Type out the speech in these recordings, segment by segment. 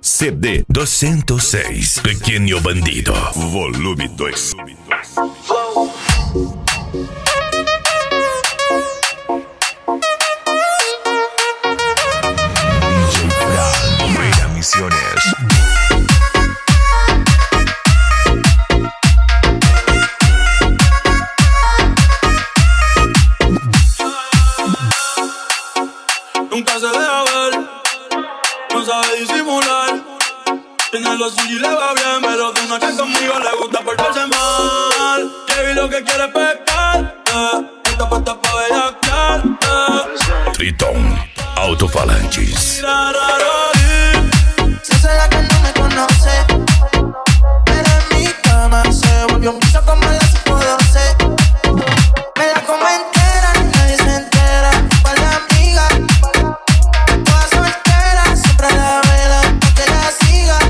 CD 206, Pequeno Bandido, volume 2. DJ Fran, Buenas Misiones. Nunca se deja ver, no sabe disimular. Tiene lo suyo y le va bien, pero de una que conmigo le gusta portarse mal. Que lo que quiere es pescar, esta puesta pa' bellaquear, Tritón Autofalantes. Mira raro ahí. Si será que no me conoce, pero en mi cama se volvió un piso como las 5:12. Me la como entera, nadie se entera. Pa' la amiga, toda soltera, siempre la vela pa' que la siga.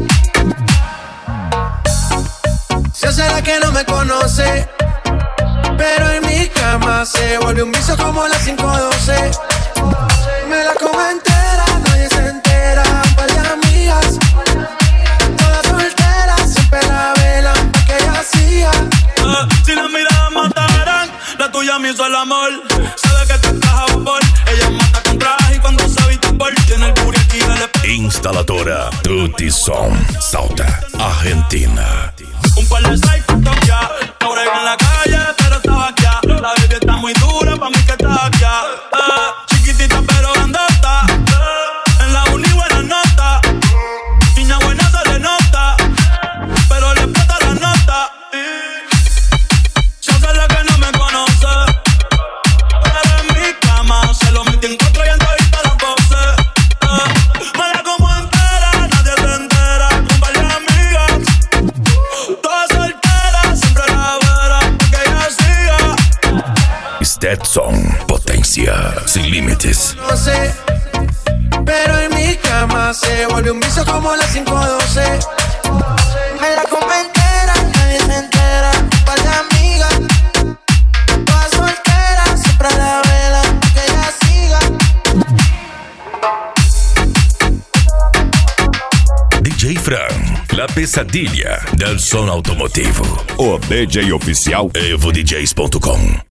Si será que no me conoce, pero en mi cama se volvió un vicio como las 5:12. Me la como entera, nadie se entera. Pa' las amigas, todas solteras, siempre la velan pa' que ella siga. Si las miradas mataran, la tuya me hizo el amor. Sabe que te estás a vapor, ella mata con traje y cuando se viste por tiene el booty aquí del Instaladora Tutti Som, Salta, Argentina. un par de sites pa' toquear. Ahora en la calle, pero estaba aquí. La baby está muy dura, pa' mí que está aquí. Chiquitita pero grandota. En la uni buena nota. Niña buena se le nota, pero le explota la nota. Yo sé la que no me conoce, pero en mi cama se lo metí en cuatro y en todita las voces. Me la como entera, nadie se entera. Con varias amigas, todas solteras, siempre la vera pa' que ella siga. Stetson, potencia sin límites. No sé, pero en mi cama se volvió un vicio como las 5:12. Me la como entera, nadie se entera. Pa' la amiga, todas solteras, siempre la velan pa' que ella siga. DJ Fran, la pesadilla del som automotivo. O DJ oficial EvoDJs.com.